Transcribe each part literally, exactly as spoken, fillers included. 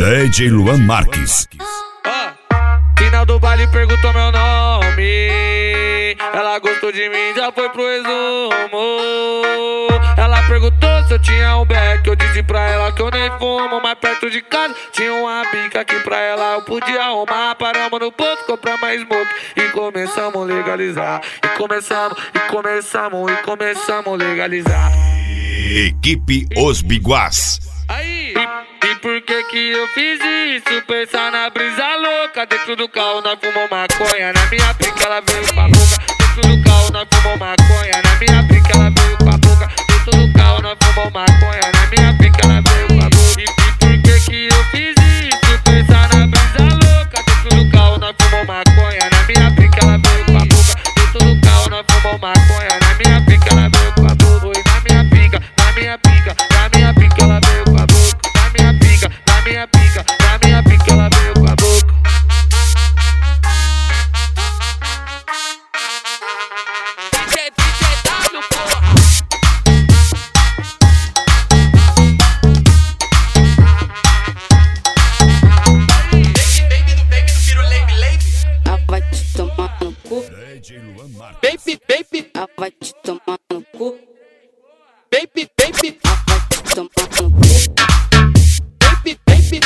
D J Luan Marques. Ah, final do baile perguntou meu nome. Ela gostou de mim, já foi pro resumo. Ela perguntou se eu tinha um beck. Eu disse pra ela que eu nem fumo. Mas perto de casa tinha uma bica que pra ela eu podia arrumar. Paramos no posto, compramos mais smoke e começamos a legalizar. E começamos, e começamos, e começamos a legalizar. Equipe Os Biguás. Aí, e, e por que que eu fiz isso? Pensar na brisa louca. Dentro do carro nós fumou maconha. Na minha pica ela veio com a boca. Dentro do carro nós fumou maconha. Na minha pica ela veio com a boca. Dentro do carro nós fumou maconha. Na minha pica ela veio com a boca. E, e por que que eu fiz isso? Pensar na brisa louca. Dentro do carro nós fumou maconha. Na minha pica ela veio com a boca. Dentro do carro nós fumou maconha. Na minha pica ela veio com a boca. Foi na minha pica, na minha pica, na minha pica ela veio com a boca. Na minha pica, na minha pica, na minha pica ela veio com a boca. Vai te tomar no cu. Baby, baby, Vai te tomar no cu. baby, baby, Vai te tomar no cu. baby, baby,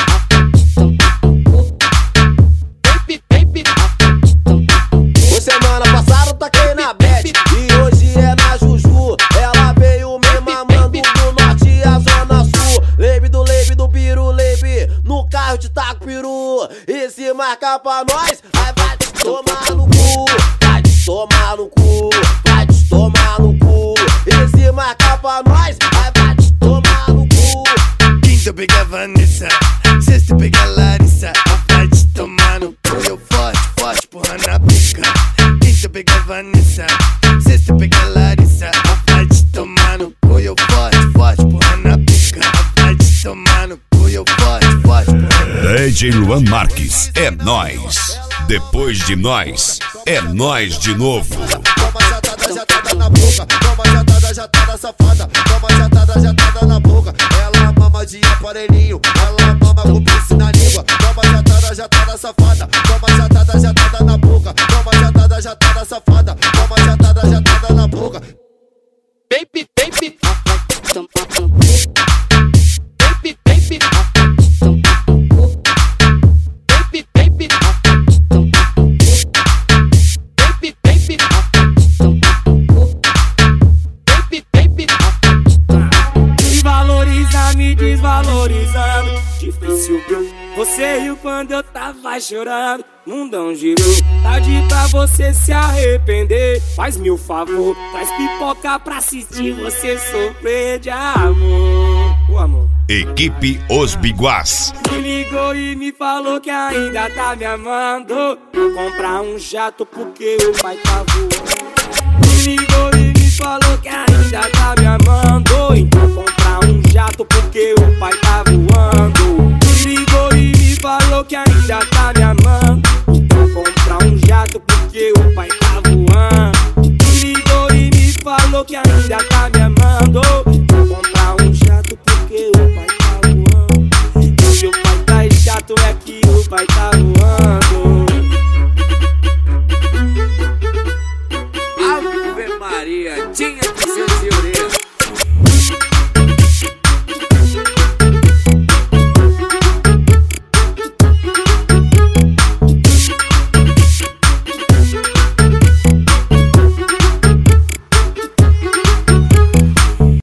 baby, baby. Ô, semana passada eu taquei na Bet e hoje é na Juju. Ela veio me mamando do norte à zona sul. Lebe do lebe do piru, lebe no carro de taco peru. E se marcar pra nós, aí vai te tomar no cu. Vai te tomar no cu, vai te tomar no cu. E se marcar pra nós, aí vai te tomar no cu. Quinta pega Vanessa, sexta pega Larissa. Vai te tomar no cu, eu forte, forte, porra na pica. Quinta pega Vanessa, sexta pega Larissa. Vai te tomar no cu, eu forte, forte, porra na pica. Vai te tomar no cu, eu forte, forte, porra na pica. D J Luan Marques, é nóis. Depois de nós, é nós de novo. Toma jatada, jatada na boca. Toma jatada, jatada safada. Toma jatada, jatada na boca. Ela mama de aparelhinho. Ela mama com piercing na língua. Toma jatada, jatada safada. Toma jatada, jatada na boca. Toma jatada, jatada safada. Toma jatada, jatada na boca. Baby, baby, Vai te tomar no cu. baby, baby, Tomar no cu. baby, baby, Tomar no cu. baby, baby, Tomar no cu. baby, baby. Desvaloriza, me desvalorizando. Difícil, viu? Você riu quando eu tava chorando. Mundão girou, tarde pra você se arrepender. Faz-me o favor, traz pipoca pra assistir você sofrer de amor. O amor. Equipe Os Biguás. Me ligou e me falou que ainda tá me amando. Vou comprar um jato porque o pai tá voando. Me ligou e me falou que ainda tá me amando.